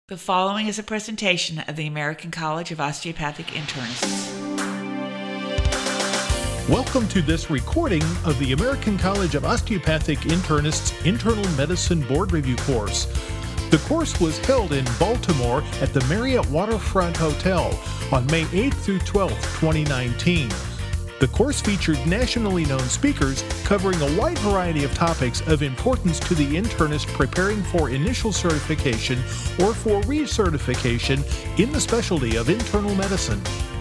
The following is a presentation of the American College of Osteopathic Internists. Welcome to this recording of the American College of Osteopathic Internists Internal Medicine Board Review course. The course was held in Baltimore at the Marriott Waterfront Hotel on May 8th through 12th, 2019. The course featured nationally known speakers covering a wide variety of topics of importance to the internist preparing for initial certification or for recertification in the specialty of internal medicine.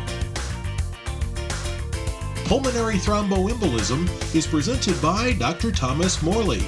Pulmonary thromboembolism is presented by Dr. Thomas Morley.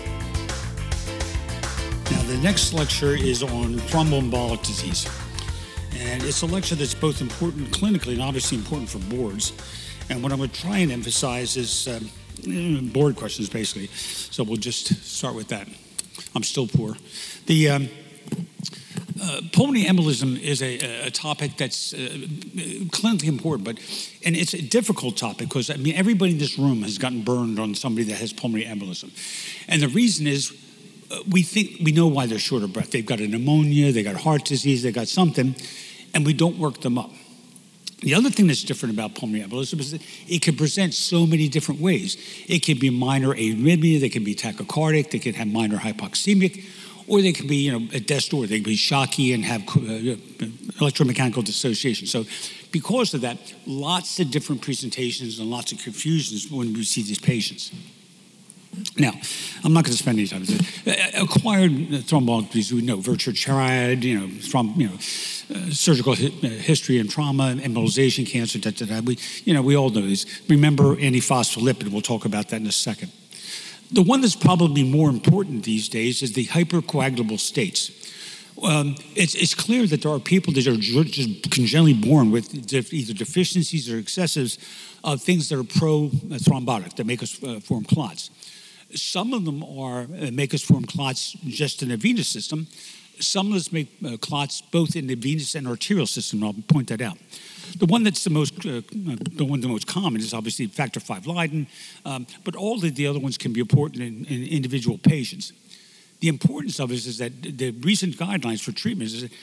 Now, the next lecture is on thromboembolic disease. And it's a lecture that's both important clinically and obviously important for boards. And what I'm going to try and emphasize is board questions, basically. So we'll just start with that. I'm still poor. The pulmonary embolism is a topic that's clinically important, and it's a difficult topic because, everybody in this room has gotten burned on somebody that has pulmonary embolism. And the reason is we know why they're short of breath. They've got a pneumonia, they got heart disease, they got something, and we don't work them up. The other thing that's different about pulmonary embolism is that it can present so many different ways. It can be minor arrhythmia, they can be tachycardic, they can have minor hypoxemic, or they can be, at death's door. They can be shocky and have electromechanical dissociation. So because of that, lots of different presentations and lots of confusions when we see these patients. Now, I'm not going to spend any time with it. Acquired thromboembolic disease, we know Virchow triad, surgical history and trauma, embolization, cancer, we all know this. Remember antiphospholipid, we'll talk about that in a second. The one that's probably more important these days is the hypercoagulable states. It's clear that there are people that are just congenitally born with either deficiencies or excessives of things that are pro-thrombotic, that make us form clots. Some of them make us form clots just in the venous system. Some of us make clots both in the venous and arterial system, and I'll point that out. The one that's the most common is obviously factor V Leiden, but all of the other ones can be important in individual patients. The importance of it is that the recent guidelines for treatment is that,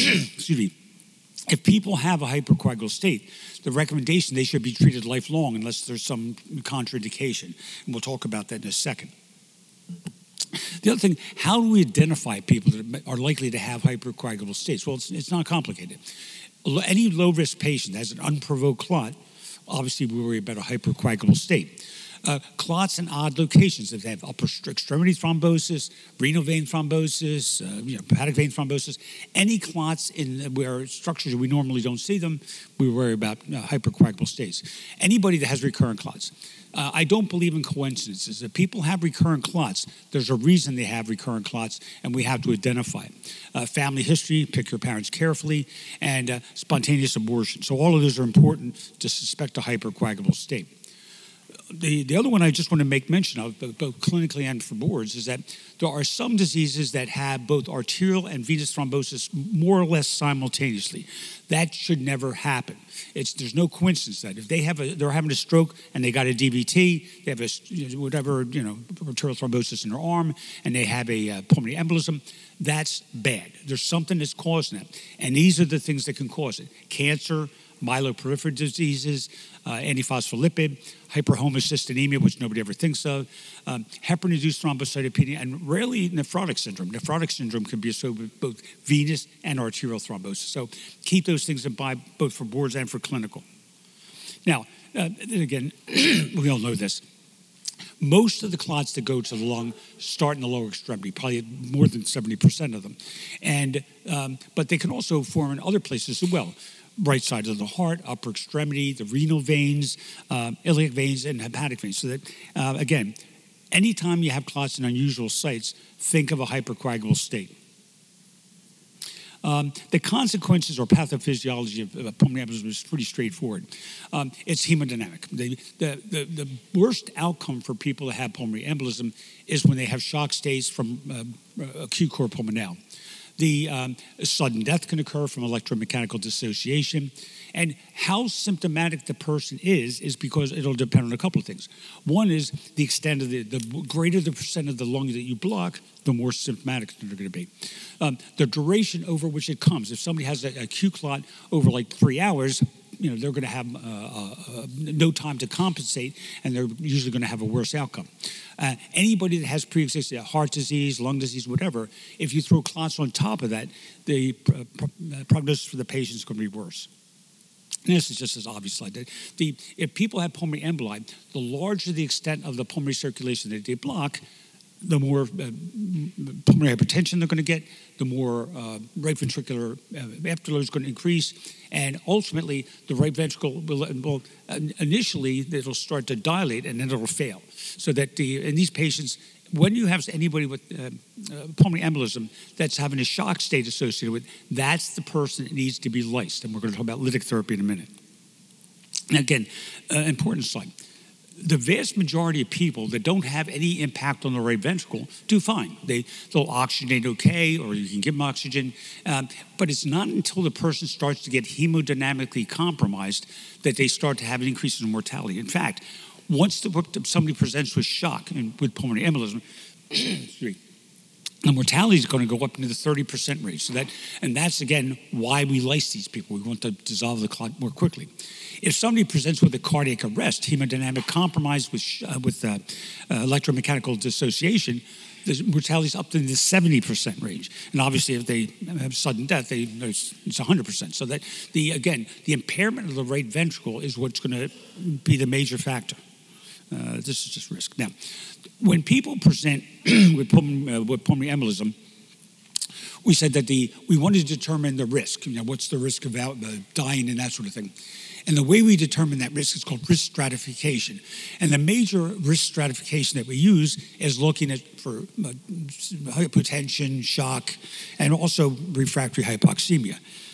if people have a hypercoagulable state, the recommendation they should be treated lifelong unless there's some contraindication. And we'll talk about that in a second. The other thing, how do we identify people that are likely to have hypercoagulable states? Well, it's not complicated. Any low-risk patient that has an unprovoked clot, obviously we worry about a hypercoagulable state. Clots in odd locations, if they have upper extremity thrombosis, renal vein thrombosis, hepatic vein thrombosis, any clots in where structures we normally don't see them, we worry about hypercoagulable states. Anybody that has recurrent clots. I don't believe in coincidences. If people have recurrent clots, there's a reason they have recurrent clots, and we have to identify it. Family history, pick your parents carefully, and spontaneous abortion. So all of those are important to suspect a hypercoagulable state. The other one I just want to make mention of, both clinically and for boards, is that there are some diseases that have both arterial and venous thrombosis more or less simultaneously. That should never happen. There's no coincidence that if they're having a stroke and they got a DVT, they have arterial thrombosis in their arm, and they have a pulmonary embolism, that's bad. There's something that's causing that, and these are the things that can cause it: cancer, myeloproliferative diseases, antiphospholipid, hyperhomocystinemia, which nobody ever thinks of, heparin-induced thrombocytopenia, and rarely nephrotic syndrome. Nephrotic syndrome can be associated with both venous and arterial thrombosis. So keep those things in mind, both for boards and for clinical. Now, again, we all know this. Most of the clots that go to the lung start in the lower extremity, probably more than 70% of them. But they can also form in other places as well. Right side of the heart, upper extremity, the renal veins, iliac veins, and hepatic veins. So that, again, anytime you have clots in unusual sites, think of a hypercoagulable state. The consequences or pathophysiology of pulmonary embolism is pretty straightforward. It's hemodynamic. The worst outcome for people that have pulmonary embolism is when they have shock states from acute cor pulmonale. The sudden death can occur from electromechanical dissociation. And how symptomatic the person is because it'll depend on a couple of things. One is the extent of the greater the percent of the lung that you block, the more symptomatic they're going to be. The duration over which it comes. If somebody has a acute clot over like 3 hours, they're going to have no time to compensate, and they're usually going to have a worse outcome. Anybody that has pre-existing heart disease, lung disease, whatever, if you throw clots on top of that, the prognosis for the patient is going to be worse. And this is just as obvious like that. If people have pulmonary emboli, the larger the extent of the pulmonary circulation that they block, the more pulmonary hypertension they're going to get, the more right ventricular afterload is going to increase, and ultimately the right ventricle will initially it'll start to dilate and then it'll fail. So that in these patients, when you have anybody with pulmonary embolism that's having a shock state associated with, that's the person that needs to be lysed. And we're going to talk about lytic therapy in a minute. And again, important slide. The vast majority of people that don't have any impact on the right ventricle do fine. They'll oxygenate okay, or you can give them oxygen. But it's not until the person starts to get hemodynamically compromised that they start to have an increase in mortality. In fact, once somebody presents with shock and with pulmonary embolism, the mortality is going to go up into the 30% range. That's again why we lyse these people. We want to dissolve the clot more quickly. If somebody presents with a cardiac arrest, hemodynamic compromise with electromechanical dissociation, the mortality is up to the 70% range. And obviously, if they have sudden death, it's 100%. So that the impairment of the right ventricle is what's going to be the major factor. This is just risk. Now, when people present with pulmonary embolism, we said that we wanted to determine the risk. What's the risk of dying and that sort of thing. And the way we determine that risk is called risk stratification. And the major risk stratification that we use is looking for hypotension, shock, and also refractory hypoxemia.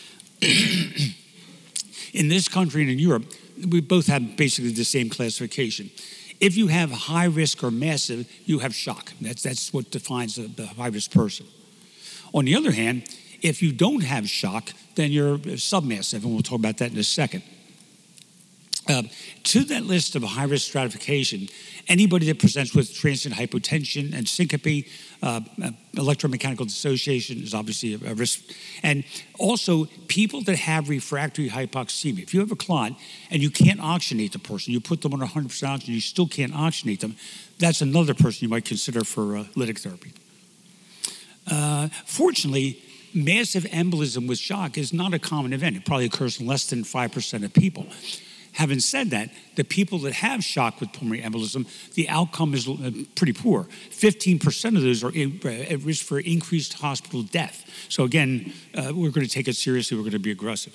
In this country and in Europe, we both have basically the same classification. If you have high risk or massive, you have shock. That's what defines the high-risk person. On the other hand, if you don't have shock, then you're submassive, and we'll talk about that in a second. To that list of high-risk stratification, anybody that presents with transient hypotension and syncope, electromechanical dissociation is obviously a risk. And also, people that have refractory hypoxemia. If you have a clot and you can't oxygenate the person, you put them on 100% oxygen, you still can't oxygenate them, that's another person you might consider for lytic therapy. Fortunately, massive embolism with shock is not a common event. It probably occurs in less than 5% of people. Having said that, the people that have shock with pulmonary embolism, the outcome is pretty poor. 15% of those are at risk for increased hospital death. So again, we're going to take it seriously. We're going to be aggressive.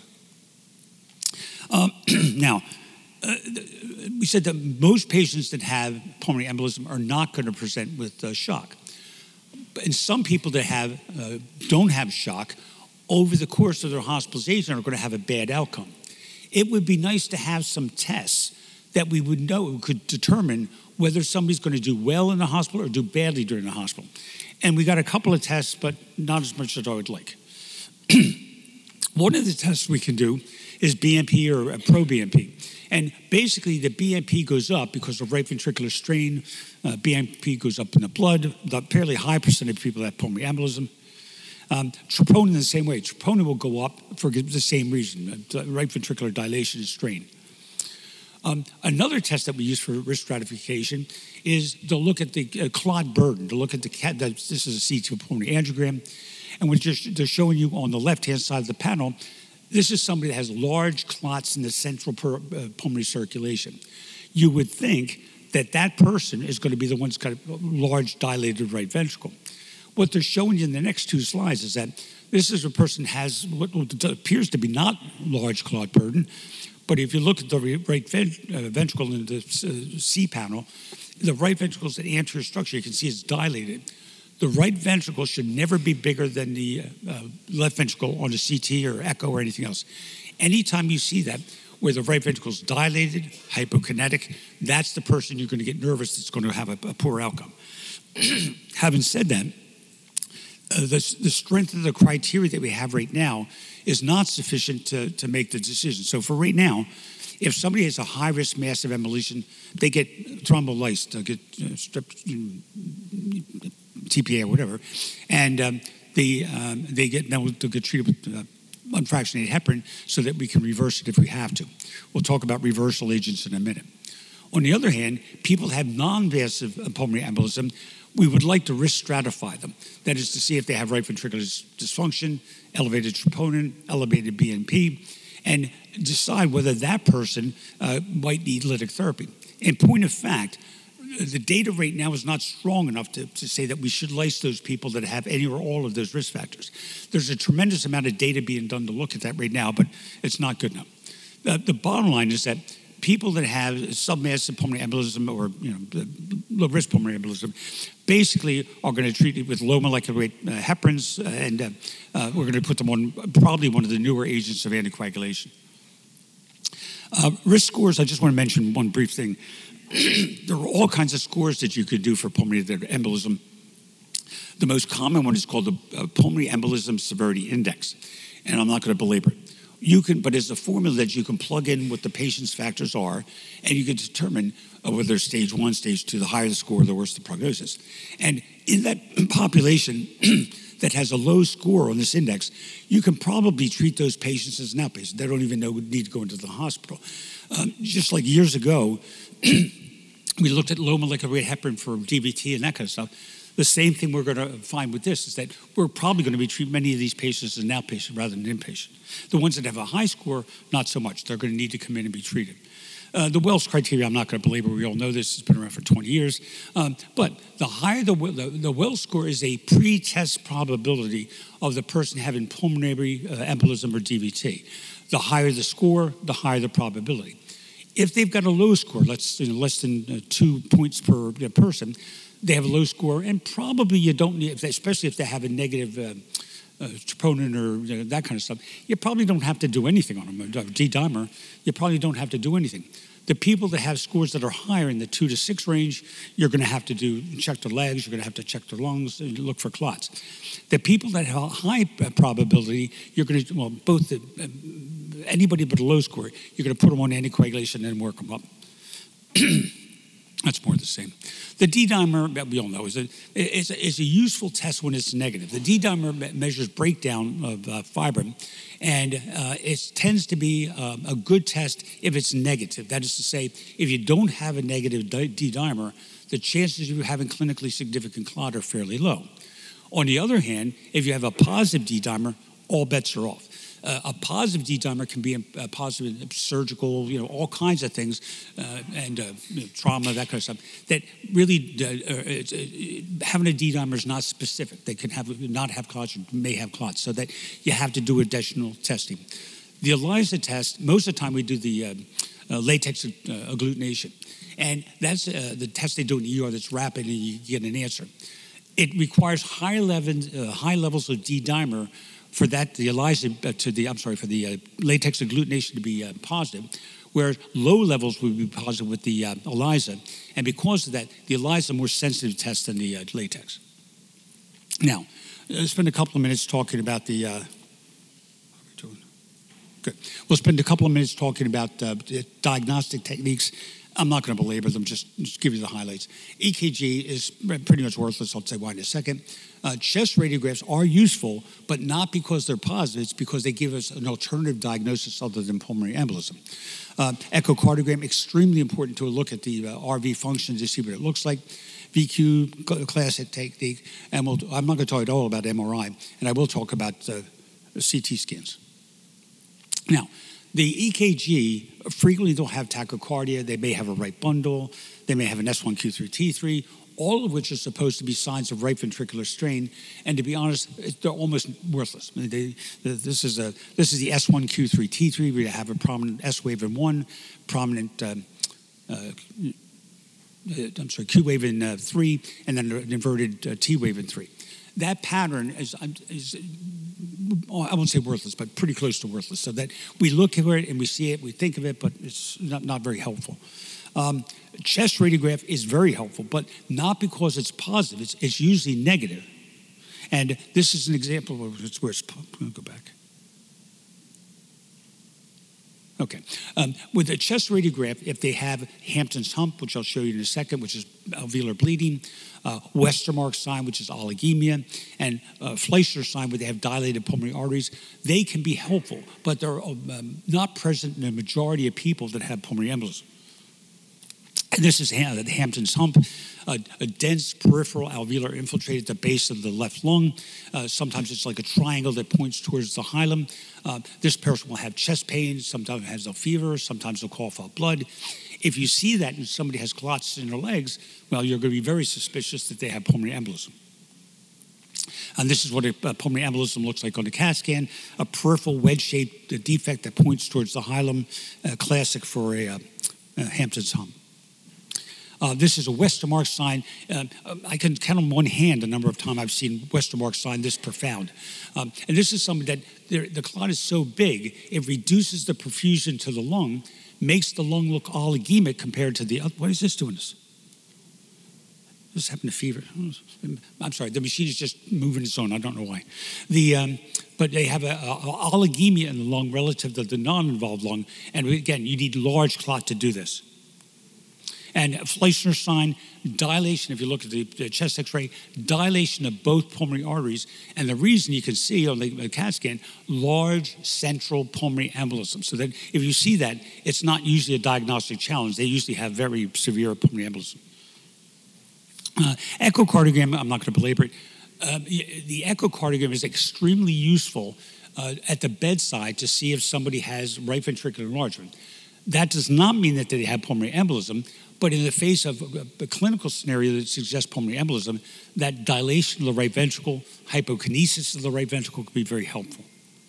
Now, we said that most patients that have pulmonary embolism are not going to present with shock. And some people that don't have shock, over the course of their hospitalization, are going to have a bad outcome. It would be nice to have some tests that we would know could determine whether somebody's going to do well in the hospital or do badly during the hospital. And we got a couple of tests, but not as much as I would like. One of the tests we can do is BNP or pro-BNP. And basically, the BNP goes up because of right ventricular strain. BNP goes up in the blood. The fairly high percentage of people that have pulmonary embolism. Troponin the same way. Troponin will go up for the same reason, right ventricular dilation and strain. Another test that we use for risk stratification is to look at the clot burden, to look at this is a CT pulmonary angiogram, and they're showing you on the left-hand side of the panel, this is somebody that has large clots in the central pulmonary circulation. You would think that person is going to be the one that's got a large dilated right ventricle. What they're showing you in the next two slides is that this is a person has what appears to be not large clot burden, but if you look at the right ventricle in the C panel, the right ventricle is an anterior structure. You can see it's dilated. The right ventricle should never be bigger than the left ventricle on a CT or echo or anything else. Anytime you see that, where the right ventricle is dilated, hypokinetic, that's the person you're going to get nervous that's going to have a poor outcome. Having said that, the strength of the criteria that we have right now is not sufficient to make the decision. So for right now, if somebody has a high-risk massive embolism, they get thrombolysed, they'll get TPA or whatever, and they'll get treated with unfractionated heparin so that we can reverse it if we have to. We'll talk about reversal agents in a minute. On the other hand, people have non-invasive pulmonary embolism. We would like to risk stratify them. That is to see if they have right ventricular dysfunction, elevated troponin, elevated BNP, and decide whether that person might need lytic therapy. In point of fact, the data right now is not strong enough to say that we should lyse those people that have any or all of those risk factors. There's a tremendous amount of data being done to look at that right now, but it's not good enough. The bottom line is that people that have submassive pulmonary embolism or low-risk pulmonary embolism basically are going to treat it with low molecular weight heparins, and we're going to put them on probably one of the newer agents of anticoagulation. Risk scores, I just want to mention one brief thing. There are all kinds of scores that you could do for pulmonary embolism. The most common one is called the Pulmonary Embolism Severity Index, and I'm not going to belabor it. But it's a formula that you can plug in what the patient's factors are, and you can determine whether they're stage 1, stage 2, the higher the score, the worse the prognosis. And in that population that has a low score on this index, you can probably treat those patients as an outpatient. They don't even need to go into the hospital. Just like years ago, we looked at low molecular weight heparin for DVT and that kind of stuff. The same thing we're going to find with this is that we're probably going to be treating many of these patients as an outpatient rather than an inpatient. The ones that have a high score, not so much. They're going to need to come in and be treated. The Wells criteria, I'm not going to belabor. We all know this. It's been around for 20 years. But the higher the Wells score is a pre-test probability of the person having pulmonary embolism or DVT. The higher the score, the higher the probability. If they've got a low score, less than 2 points per person, they have a low score, and probably you don't need, especially if they have a negative troponin or that kind of stuff, you probably don't have to do anything on them. D-dimer, you probably don't have to do anything. The people that have scores that are higher in the 2 to 6 range, you're going to have to check their legs, you're going to have to check their lungs, and look for clots. The people that have a high probability, you're going to, anybody but a low score, you're going to put them on anticoagulation and work them up. That's more the same. The D-dimer, that we all know, is a useful test when it's negative. The D-dimer measures breakdown of fibrin, and it tends to be a good test if it's negative. That is to say, if you don't have a negative D-dimer, the chances of you having clinically significant clot are fairly low. On the other hand, if you have a positive D-dimer, all bets are off. A positive D-dimer can be a positive surgical, all kinds of things, and trauma, that kind of stuff. That really, having a D-dimer is not specific. They can not have clots or may have clots, so that you have to do additional testing. The ELISA test, most of the time we do the latex agglutination, and that's the test they do in the ER that's rapid and you get an answer. It requires high levels of D-dimer for that, the latex agglutination to be positive, whereas low levels would be positive with the ELISA. And because of that, the ELISA is a more sensitive test than the latex. Now, let's spend a couple of minutes talking about the... how are we doing? Good. We'll spend a couple of minutes talking about the diagnostic techniques. I'm not going to belabor them, just give you the highlights. EKG is pretty much worthless. I'll say why in a second. Chest radiographs are useful, but not because they're positive. It's because they give us an alternative diagnosis other than pulmonary embolism. Echocardiogram, extremely important to look at the RV function to see what it looks like. VQ, classic technique. And I'm not going to talk at all about MRI, and I will talk about CT scans. Now, the EKG, frequently they'll have tachycardia, they may have a right bundle, they may have an S1Q3T3, all of which are supposed to be signs of right ventricular strain, and to be honest, they're almost worthless. This is the S1Q3T3, we have a prominent S wave in 1, prominent Q wave in 3, and then an inverted T wave in 3. That pattern is I won't say worthless, but pretty close to worthless, so that we look at it and we see it, we think of it, but it's not very helpful. Chest radiograph is very helpful, but not because it's positive. It's usually negative. And this is an example where it's go back. Okay. With a chest radiograph, if they have Hampton's hump, which I'll show you in a second, which is alveolar bleeding, Westermarck sign, which is oligemia, and Fleissner sign, where they have dilated pulmonary arteries, they can be helpful, but they're not present in the majority of people that have pulmonary embolism. And this is Hampton's hump, a dense peripheral alveolar infiltrate at the base of the left lung. Sometimes it's like a triangle that points towards the hilum. This person will have chest pain, sometimes has a fever, sometimes they'll cough out blood. If you see that and somebody has clots in their legs, well, you're going to be very suspicious that they have pulmonary embolism. And this is what a pulmonary embolism looks like on the CAT scan, a peripheral wedge-shaped defect that points towards the hilum, classic for a Hampton's hump. This is a Westermarck sign. I can count on one hand the number of times I've seen Westermarck sign this profound. And this is something that the clot is so big, it reduces the perfusion to the lung, makes the lung look oligemic compared to the other. What is this doing this? This happened to fever. I'm sorry, the machine is just moving its own. I don't know why. But they have a oligemia in the lung relative to the non-involved lung. And again, you need large clot to do this. And Fleissner sign, dilation, if you look at the chest x-ray, dilation of both pulmonary arteries. And the reason you can see on the CAT scan, large central pulmonary embolism. So that if you see that, it's not usually a diagnostic challenge. They usually have very severe pulmonary embolism. Echocardiogram, I'm not going to belabor it. The echocardiogram is extremely useful at the bedside to see if somebody has right ventricular enlargement. That does not mean that they have pulmonary embolism, but in the face of a clinical scenario that suggests pulmonary embolism, that dilation of the right ventricle, hypokinesis of the right ventricle could be very helpful.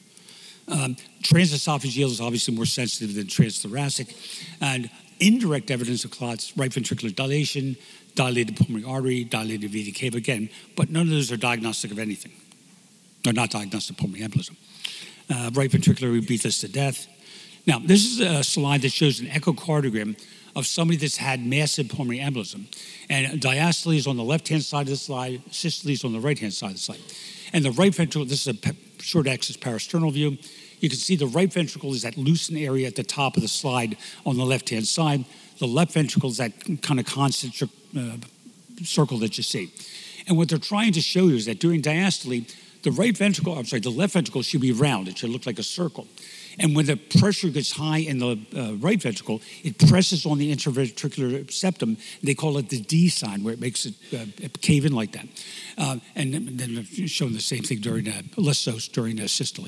Transesophageal is obviously more sensitive than transthoracic, and indirect evidence of clots, right ventricular dilation, dilated pulmonary artery, dilated vena cava again, but none of those are diagnostic of anything. They're not diagnostic of pulmonary embolism. Right ventricular would beat this to death. Now, this is a slide that shows an echocardiogram of somebody that's had massive pulmonary embolism. And diastole is on the left-hand side of the slide, systole is on the right-hand side of the slide. And the right ventricle, this is a short axis parasternal view. You can see the right ventricle is that loosened area at the top of the slide on the left-hand side. The left ventricle is that kind of constant circle that you see. And what they're trying to show you is that during diastole, the left ventricle should be round. It should look like a circle. And when the pressure gets high in the right ventricle, it presses on the interventricular septum. They call it the D sign, where it makes it cave in like that. And then showing the same thing during less so during systole.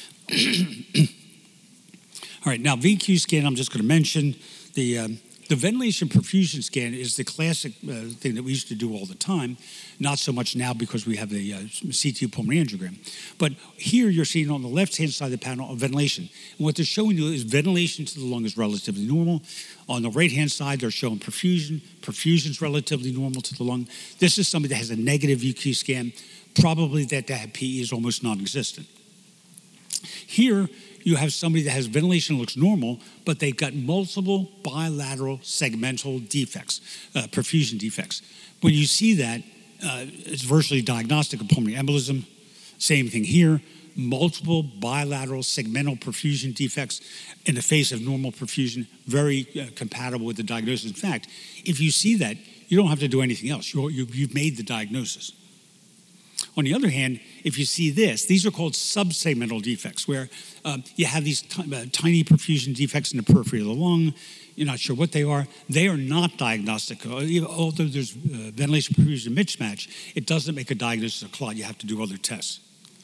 All right, now VQ scan, I'm just going to mention. The ventilation perfusion scan is the classic thing that we used to do all the time, not so much now because we have the CT pulmonary angiogram. But here you're seeing on the left-hand side of the panel a ventilation. And what they're showing you is ventilation to the lung is relatively normal. On the right-hand side, they're showing perfusion. Perfusion is relatively normal to the lung. This is somebody that has a negative VQ scan. Probably that PE is almost non-existent. Here, you have somebody that has ventilation that looks normal, but they've got multiple bilateral segmental defects, perfusion defects. When you see that, it's virtually diagnostic of pulmonary embolism. Same thing here, multiple bilateral segmental perfusion defects in the face of normal perfusion, very compatible with the diagnosis. In fact, if you see that, you don't have to do anything else. You've made the diagnosis. On the other hand, if you see this, these are called subsegmental defects, where you have these tiny perfusion defects in the periphery of the lung. You're not sure what they are. They are not diagnostic. Although there's ventilation perfusion mismatch, it doesn't make a diagnosis of clot. You have to do other tests.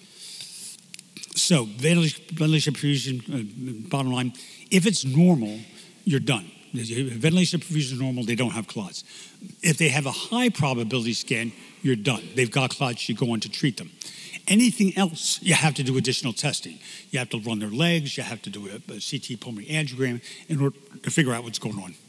So ventilation perfusion, bottom line, if it's normal, you're done. Ventilation perfusion is normal, they don't have clots. If they have a high probability scan, you're done. They've got clots, you go on to treat them. Anything else, you have to do additional testing. You have to run their legs, you have to do a CT pulmonary angiogram in order to figure out what's going on.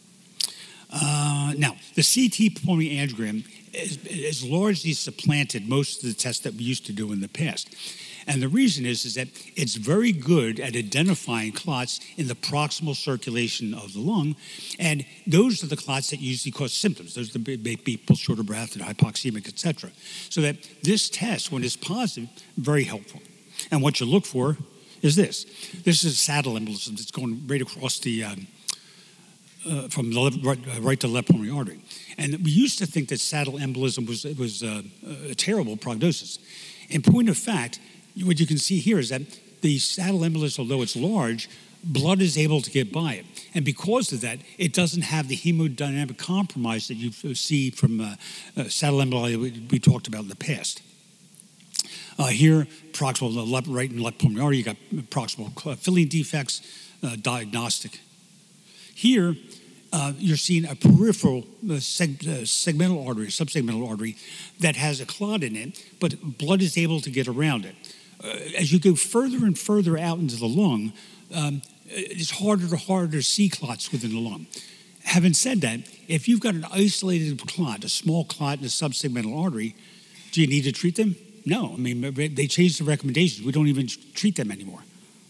Now, the CT pulmonary angiogram is largely supplanted most of the tests that we used to do in the past. And the reason is that it's very good at identifying clots in the proximal circulation of the lung. And those are the clots that usually cause symptoms. Those are the make people short of breath and hypoxemic, etc. So that this test, when it's positive, very helpful. And what you look for is this. This is a saddle embolism that's going right across the from the right to the left pulmonary artery. And we used to think that saddle embolism was a terrible prognosis. In point of fact, what you can see here is that the saddle embolism, although it's large, blood is able to get by it. And because of that, it doesn't have the hemodynamic compromise that you see from saddle emboli we talked about in the past. Here, proximal right and left pulmonary artery, you got proximal filling defects, diagnostic. Here, you're seeing a peripheral segmental artery, subsegmental artery, that has a clot in it, but blood is able to get around it. As you go further and further out into the lung, it's harder to see clots within the lung. Having said that, if you've got an isolated clot, a small clot in a subsegmental artery, do you need to treat them? No. I mean, they changed the recommendations. We don't even treat them anymore.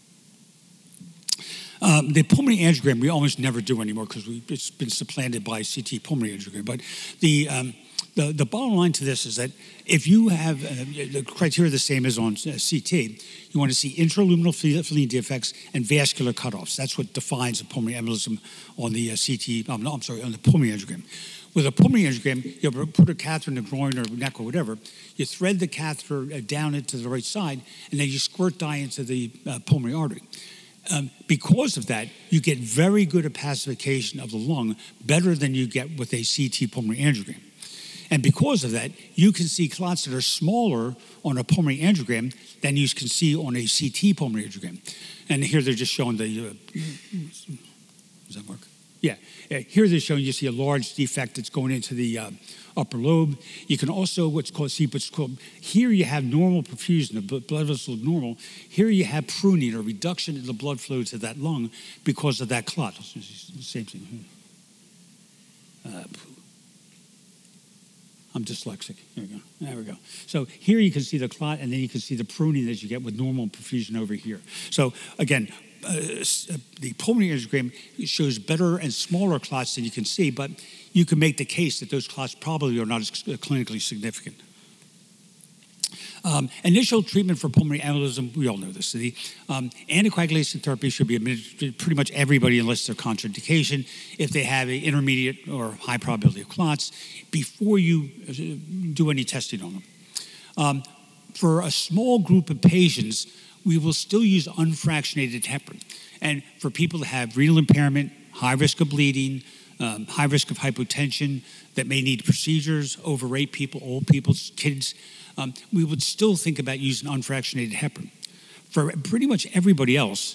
The pulmonary angiogram we almost never do anymore because it's been supplanted by CT pulmonary angiogram. But the bottom line to this is that if you have the criteria the same as on CT, you want to see intraluminal filling defects and vascular cutoffs. That's what defines a pulmonary embolism on the on the pulmonary angiogram. With a pulmonary angiogram, you put a catheter in the groin or neck or whatever. You thread the catheter down into the right side, and then you squirt dye into the pulmonary artery. Because of that, you get very good opacification of the lung, better than you get with a CT pulmonary angiogram. And because of that, you can see clots that are smaller on a pulmonary angiogram than you can see on a CT pulmonary angiogram. And here they're just showing the... does that work? Yeah. Here they're showing you see a large defect that's going into the upper lobe. You can also here you have normal perfusion, the blood vessels normal. Here you have pruning or reduction in the blood flow to that lung because of that clot. Same thing. I'm dyslexic. There we go. So here you can see the clot, and then you can see the pruning that you get with normal perfusion over here. So again, the pulmonary angiogram shows better and smaller clots than you can see, but you can make the case that those clots probably are not as clinically significant. Initial treatment for pulmonary embolism, we all know this. The anticoagulation therapy should be administered to pretty much everybody unless they're contraindication, if they have an intermediate or high probability of clots, before you do any testing on them. For a small group of patients, we will still use unfractionated heparin. And for people that have renal impairment, high risk of bleeding, high risk of hypotension, that may need procedures, overweight people, old people, kids, we would still think about using unfractionated heparin. For pretty much everybody else,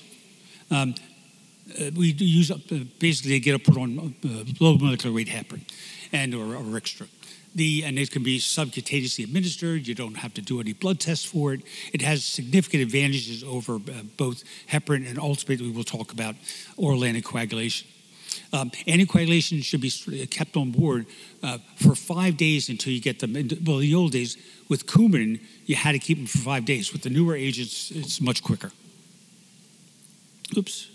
we use basically they get put on low molecular weight heparin or Rixtra. And it can be subcutaneously administered. You don't have to do any blood tests for it. It has significant advantages over both heparin and ultimately we'll talk about oral anticoagulation. Anticoagulation should be kept on board for 5 days until you get them. Well, in the old days, with Coumadin, you had to keep them for 5 days. With the newer agents, it's much quicker. Oops.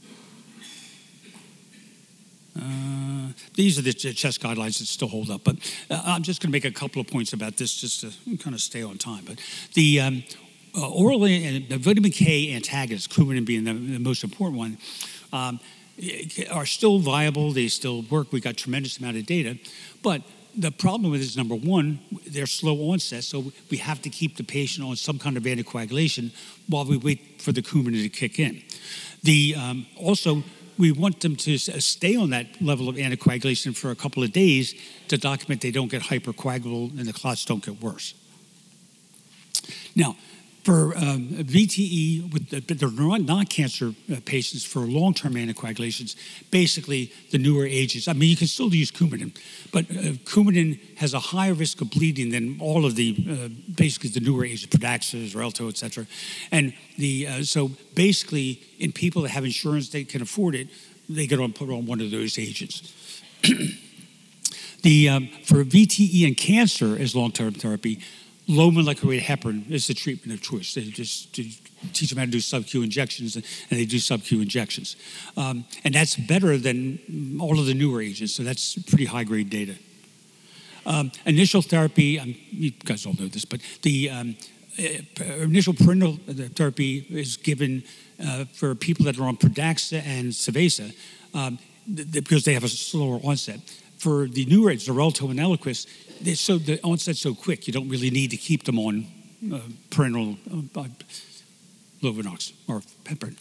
These are the chest guidelines that still hold up. But I'm just going to make a couple of points about this just to kind of stay on time. But the oral and the vitamin K antagonists, Coumadin being the most important one, are still viable. They still work. We got tremendous amount of data. But the problem with it is, number one, they're slow onset, so we have to keep the patient on some kind of anticoagulation while we wait for the Coumadin to kick in. Also, we want them to stay on that level of anticoagulation for a couple of days to document they don't get hypercoagulable and the clots don't get worse. Now, for VTE, they're non-cancer patients for long-term anticoagulations, basically the newer agents. I mean, you can still use Coumadin, but Coumadin has a higher risk of bleeding than all of the, basically the newer agents, Pradaxa, Xarelto, et cetera. And so basically, in people that have insurance, they can afford it, they get put on one of those agents. For VTE and cancer as long-term therapy, low molecular weight heparin is the treatment of choice. They just teach them how to do sub-Q injections, and they do sub-Q injections. And that's better than all of the newer agents, so that's pretty high-grade data. Initial therapy, you guys all know this, but the initial parenteral therapy is given for people that are on Pradaxa and Savaysa because they have a slower onset. For the newer agents, Xarelto and Eliquis, the onset's so quick, you don't really need to keep them on parenteral Lovenox or heparin.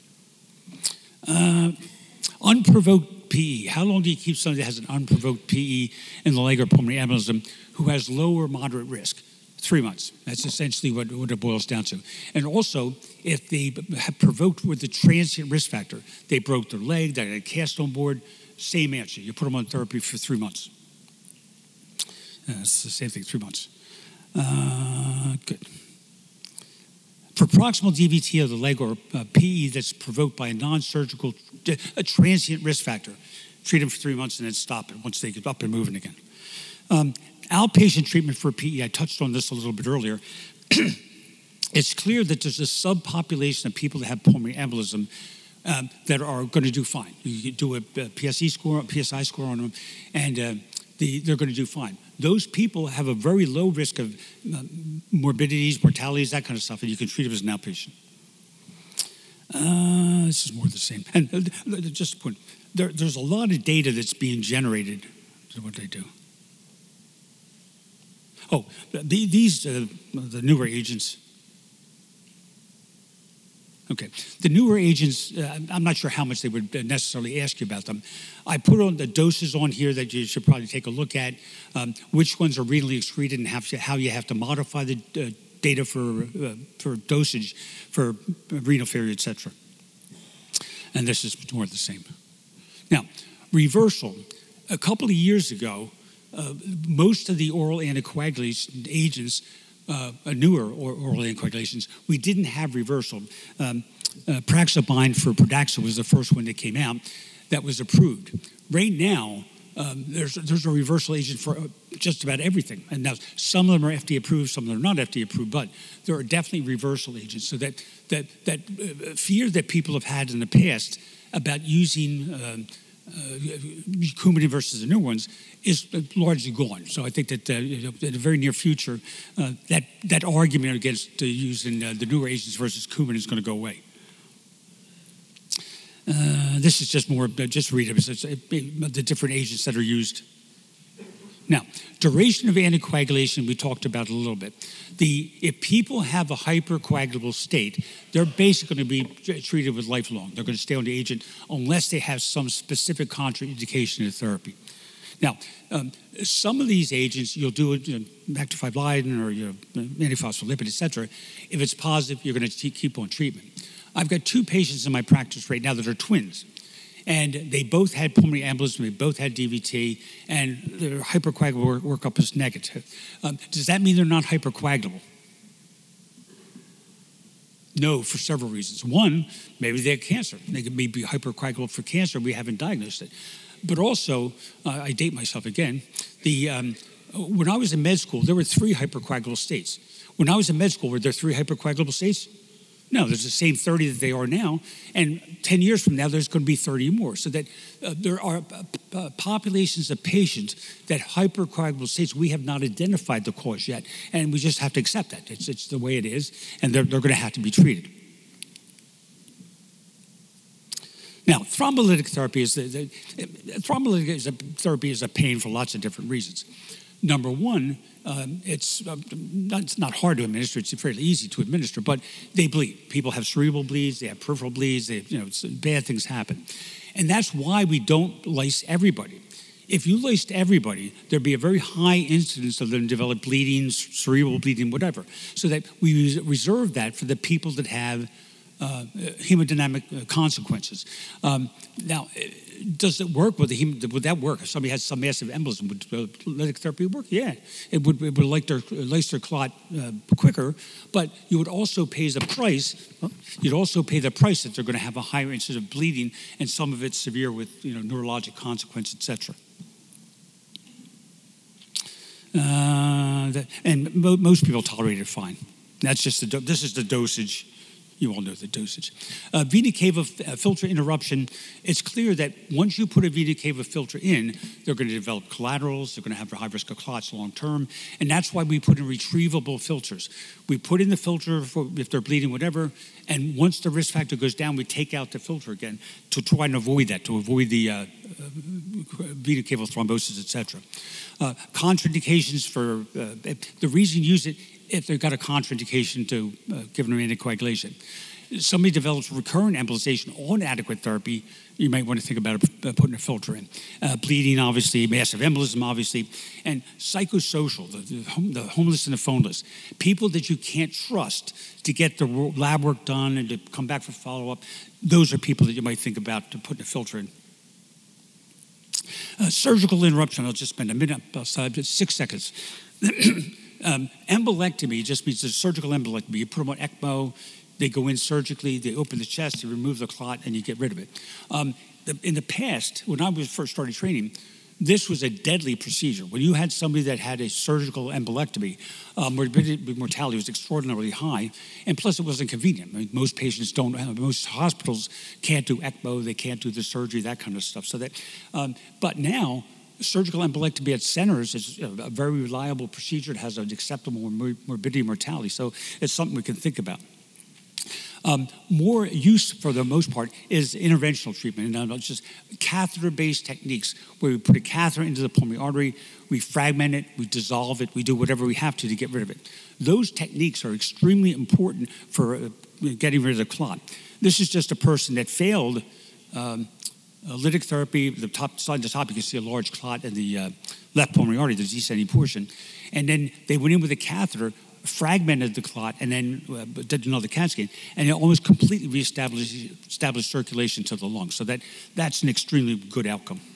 Unprovoked PE. How long do you keep somebody that has an unprovoked PE in the leg or pulmonary embolism who has low or moderate risk? 3 months. That's essentially what it boils down to. And also, if they have provoked with the transient risk factor, they broke their leg, they had a cast on board, same answer. You put them on therapy for 3 months. It's the same thing, 3 months. Good. For proximal DVT of the leg or PE that's provoked by a non-surgical, a transient risk factor, treat them for 3 months and then stop it once they get up and moving again. Outpatient treatment for PE, I touched on this a little bit earlier. It's clear that there's a subpopulation of people that have pulmonary embolism that are going to do fine. You do a PSI score on them, and they're going to do fine. Those people have a very low risk of morbidities, mortalities, that kind of stuff, and you can treat them as an outpatient. This is more the same. And just a point, there's a lot of data that's being generated. What they do. Oh, these the newer agents. Okay, the newer agents, I'm not sure how much they would necessarily ask you about them. I put on the doses on here that you should probably take a look at, which ones are renally excreted and how you have to modify the data for dosage for renal failure, etc. And this is more the same. Now, reversal. A couple of years ago, most of the oral anticoagulation agents, newer oral anticoagulations, we didn't have reversal. Praxabind for Pradaxa was the first one that came out that was approved. Right now, there's a reversal agent for just about everything. And now some of them are FDA approved, some of them are not FDA approved, but there are definitely reversal agents. So that fear that people have had in the past about using Coumadin versus the new ones is largely gone. So I think that in the very near future, that argument against using the newer agents versus Coumadin is going to go away. This is just more, just read it. It's the different agents that are used. Now, duration of anticoagulation, we talked about a little bit. If people have a hypercoagulable state, they're basically going to be treated with lifelong. They're going to stay on the agent unless they have some specific contraindication to therapy. Now, some of these agents, you'll do it, Actifide or your antiphospholipid, et cetera. If it's positive, you're going to keep on treatment. I've got 2 patients in my practice right now that are twins. And they both had pulmonary embolism, they both had DVT, and their hypercoagulable workup is negative. Does that mean they're not hypercoagulable? No, for several reasons. One, maybe they have cancer. They may be hypercoagulable for cancer, we haven't diagnosed it. But also, I date myself again, when I was in med school, there were 3 hypercoagulable states. When I was in med school, were there 3 hypercoagulable states? No, there's the same 30 that they are now, and 10 years from now, there's going to be 30 more. So that there are populations of patients that hypercoagulable states, we have not identified the cause yet, and we just have to accept that. It's the way it is, and they're going to have to be treated. Now, thrombolytic therapy is a pain for lots of different reasons. Number one, it's not hard to administer. It's fairly easy to administer, but they bleed. People have cerebral bleeds. They have peripheral bleeds. Bad things happen. And that's why we don't lyse everybody. If you lysed everybody, there'd be a very high incidence of them develop bleeding, cerebral bleeding, whatever. So that we reserve that for the people that have hemodynamic consequences. Now, does it work? Would that work? If somebody has some massive embolism, would lytic therapy work? Yeah, it would lyse their clot quicker, but you would also pay the price. You'd also pay the price that they're going to have a higher incidence of bleeding, and some of it's severe with neurologic consequence, etc. Most people tolerate it fine. That's just this is the dosage. You all know the dosage. Vena cava filter interruption, it's clear that once you put a vena cava filter in, they're going to develop collaterals, they're going to have a high risk of clots long term, and that's why we put in retrievable filters. We put in the filter if they're bleeding, whatever, and once the risk factor goes down, we take out the filter again to try and avoid that, to avoid the vena cava thrombosis, etc. Contraindications for, the reason you use it, if they've got a contraindication to giving them anticoagulation. Somebody develops recurrent embolization on adequate therapy, you might want to think about putting a filter in. Bleeding, obviously, massive embolism, obviously, and psychosocial, the homeless and the phoneless. People that you can't trust to get the lab work done and to come back for follow-up, those are people that you might think about to put a filter in. Surgical interruption, I'll just spend a minute, 6 seconds. Embolectomy just means a surgical embolectomy. You put them on ECMO, they go in surgically, they open the chest, they remove the clot, and you get rid of it. In the past, when I first started training, this was a deadly procedure. When you had somebody that had a surgical embolectomy, mortality was extraordinarily high, and plus it wasn't convenient. I mean, most patients don't, most hospitals can't do ECMO, they can't do the surgery, that kind of stuff. So that, but now, surgical embolectomy at centers is a very reliable procedure. It has an acceptable morbidity and mortality, so it's something we can think about. More use, for the most part, is interventional treatment, and it's just catheter-based techniques where we put a catheter into the pulmonary artery, we fragment it, we dissolve it, we do whatever we have to get rid of it. Those techniques are extremely important for getting rid of the clot. This is just a person that failed lytic therapy. The top side, the top, you can see a large clot in the left pulmonary artery, the descending portion. And then they went in with a catheter, fragmented the clot, and then did another CAT scan, and it almost completely reestablished circulation to the lungs. So that's an extremely good outcome.